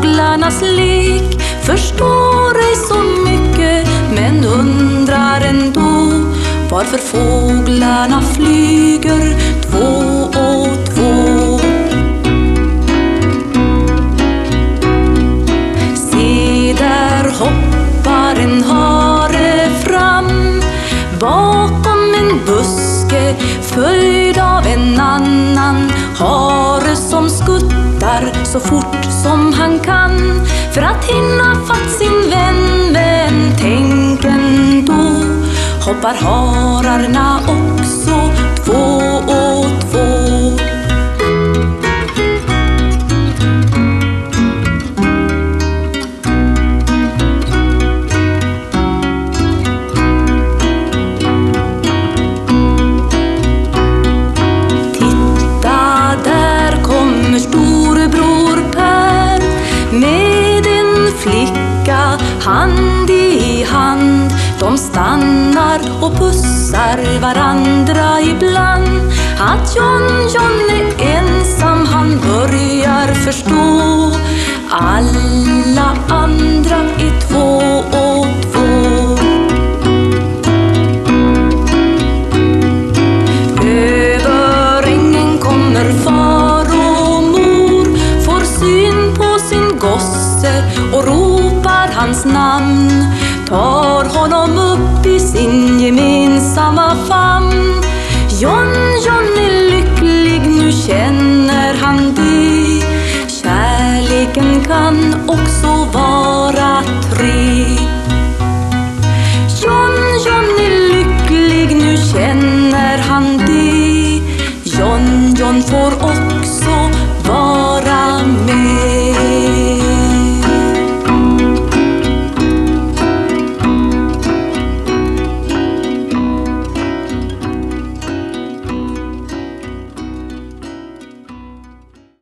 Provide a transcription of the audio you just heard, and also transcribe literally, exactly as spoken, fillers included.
fåglarnas lek, förstår ej så mycket men undrar ändå varför fåglarna flyger två och två. Se, där hoppar en hare fram bakom en buske, följd av en annan hare som skuttar så fort som han kan för att hinna fatt sin vän. Men tänk ändå, hoppar hararna också två och två. Titta, där kommer storebror Per med en flicka hand i hand. De stannar och pussar varandra ibland. Att John John är ensam han börjar förstå. Alla andra är två och två. Över ängen kommer far och mor, får syn på sin gosse och ropar hans namn. Tar honom upp i sin gemensamma famn. John John är lycklig, nu känner han det. Kärleken kan också vara tre. John John är lycklig, nu känner han det. John John får